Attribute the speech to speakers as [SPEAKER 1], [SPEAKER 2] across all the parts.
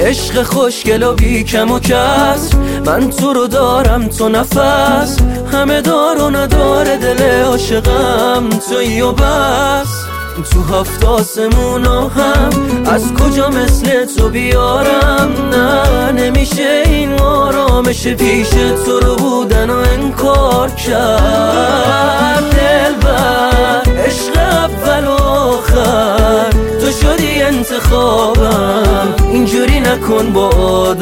[SPEAKER 1] عشق خوشگل و بی کم و کسر، من تو رو دارم تو نفس، همه دار و نداره دل عاشقم تویی و بس. تو هفت آسمونا هم از کجا مثل تو بیارم؟ نه نمیشه این آرامش پیش تو رو بودن و انکار کرد. دلبر عشق اول و آخر تو شدی انتخابم، اینجوری نکن با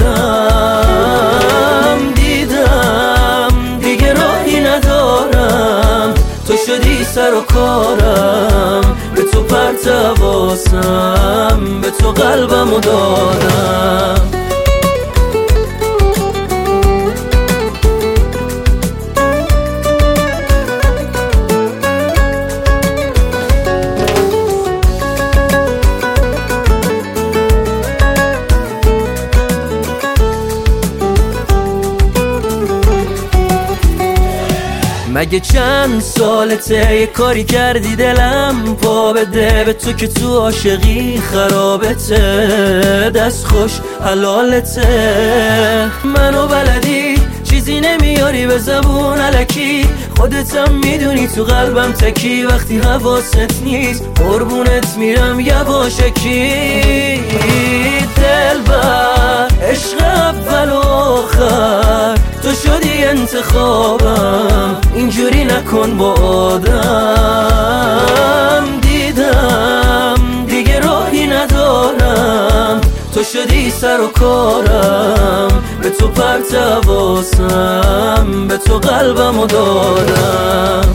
[SPEAKER 1] آدم. دیدم دیگه راهی ندارم، تو شدی سر و کارم، به تو پرتواسم، به تو قلبمو دادم. مگه چند سالته یه کاری کردی دلم پا بده به تو که تو عاشقی خرابته، دست خوش حلالته. منو بلدی چیزی نمیاری به زبون الکی، خودتم میدونی تو قلبم تکی، وقتی حواست نیست قربونت میرم یواشکی. دلبر عشق اول و آخر تو شدی انتخابم، اینجوری نکن با آدم. دیدم دیگه راهی ندارم، تو شدی سر و کارم، به تو پرتواسم، به تو قلبمو دادم.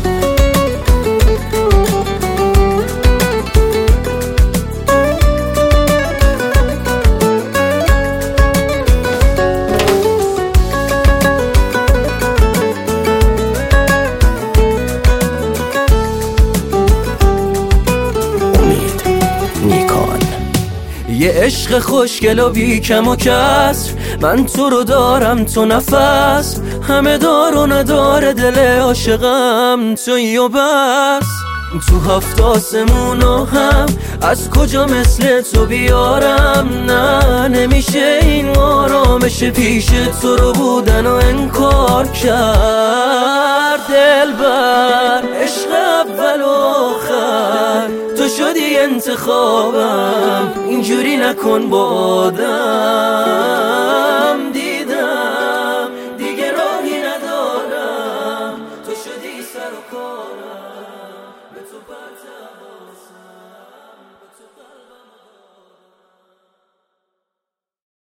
[SPEAKER 1] یه عشق خوشگل و بی کم و کسر، من تو رو دارم تو نفس، همه دار و نداره دل عاشقم تویی و بس. تو هفت آسمونا هم از کجا مثل تو بیارم؟ نه نمیشه این آرامش پیش تو رو بودن و انکار کرد. دلبر عشق اول و آخر تو شدی انتخابم، اینجوری نکن با آدم.